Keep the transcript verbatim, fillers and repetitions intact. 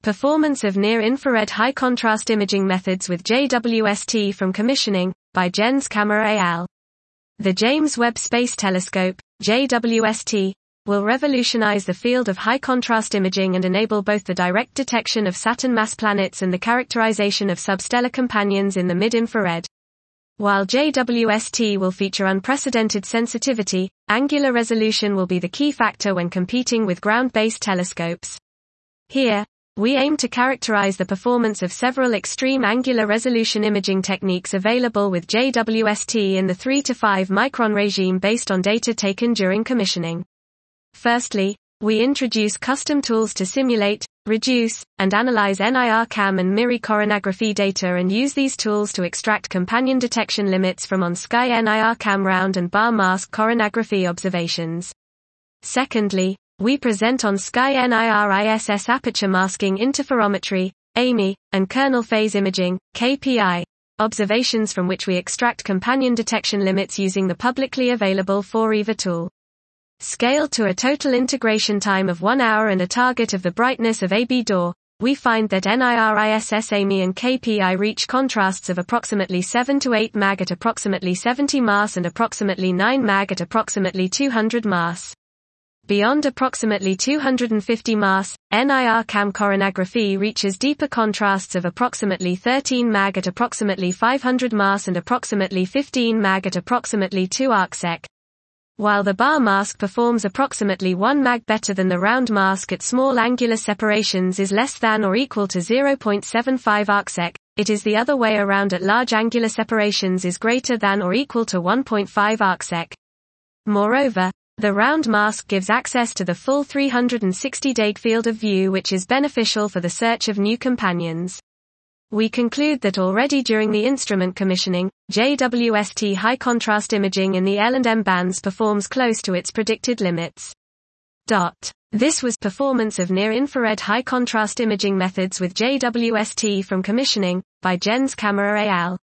Performance of Near-Infrared High-Contrast Imaging Methods with J W S T from Commissioning, by Jens Kammerer et al. The James Webb Space Telescope, J W S T, will revolutionize the field of high-contrast imaging and enable both the direct detection of Saturn-mass planets and the characterization of substellar companions in the mid-infrared. While J W S T will feature unprecedented sensitivity, angular resolution will be the key factor when competing with ground-based telescopes. Here, we aim to characterize the performance of several extreme angular resolution imaging techniques available with J W S T in the three to five micron regime based on data taken during commissioning. Firstly, we introduce custom tools to simulate, reduce, and analyze N I R CAM and MIRI coronagraphy data and use these tools to extract companion detection limits from on-sky N I R CAM round and bar mask coronagraphy observations. Secondly, we present on-sky N I R I S S aperture masking interferometry, A M I, and kernel phase imaging, K P I, observations from which we extract companion detection limits using the publicly available four E V A tool. Scaled to a total integration time of one hour and a target of the brightness of A B D O R, we find that N I R I S S A M I and K P I reach contrasts of approximately seven to eight mag at approximately seventy mas and approximately nine mag at approximately two hundred mas. Beyond approximately two hundred fifty mas, N I R CAM coronagraphy reaches deeper contrasts of approximately thirteen mag at approximately five hundred mas and approximately fifteen mag at approximately two arcsec. While the bar mask performs approximately one mag better than the round mask at small angular separations is less than or equal to zero point seven five arcsec, it is the other way around at large angular separations is greater than or equal to one point five arcsec. Moreover, the round mask gives access to the full three hundred sixty degree field of view, which is beneficial for the search of new companions. We conclude that already during the instrument commissioning, J W S T high-contrast imaging in the L and M bands performs close to its predicted limits. Dot. This was Performance of Near-Infrared High-Contrast Imaging Methods with J W S T from Commissioning, by Jens Kammerer et al.